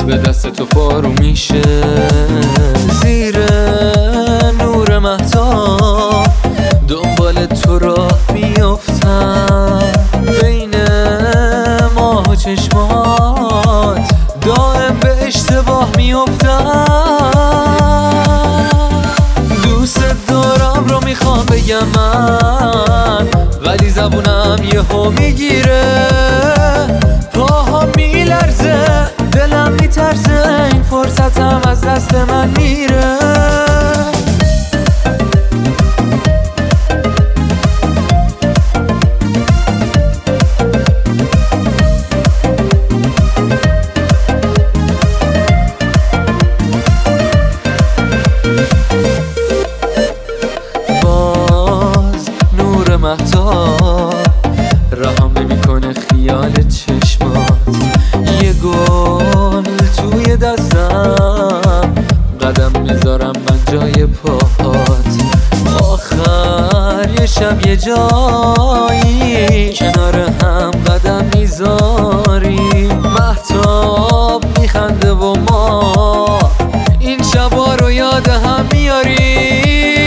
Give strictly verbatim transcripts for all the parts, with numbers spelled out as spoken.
به دست تو پارو میشه. زیر نور مهتاب دنبال تو راه میافتم، بین ماه و چشمات دائم به اشتباه میافتم. دوست دارم رو میخوام بگم من، ولی زبونم یهو میگیره، پاها میلرزه، دلم میترسه، این فرصتم از دست من میره. باز نور مهتاب رهم نمیکنه خیال چشمات، یه گل توی دستم، قدم میذارم من جای پاهات. آخر یه شب یه جایی کنار هم قدم میذاری، مهتاب میخنده و ما این شبا رو یاد هم میاری.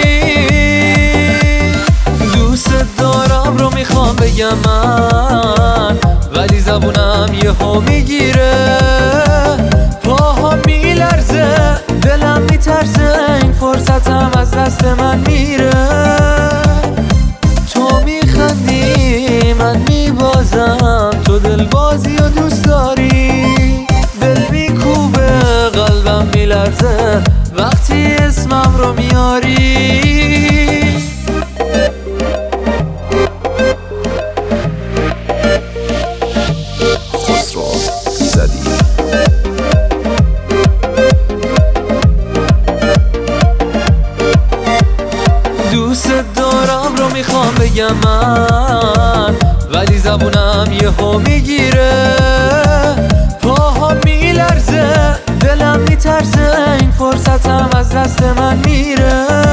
دوست دارم رو میخوام بگم من، ولی زبونم یهو میگیره، پاها میلرزه، دلم میترسه، این فرصتم از دست من میره. تو میخندی من میبازم، تو دلبازی و دوست داری، دل میکوبه قلبم میلرزه وقتی اسمم رو میاری. دوست دارم رو میخوام بگم من، ولی زبونم یهو میگیره، پاها میلرزه، دلم میترسه، این فرصتم از دست من میره.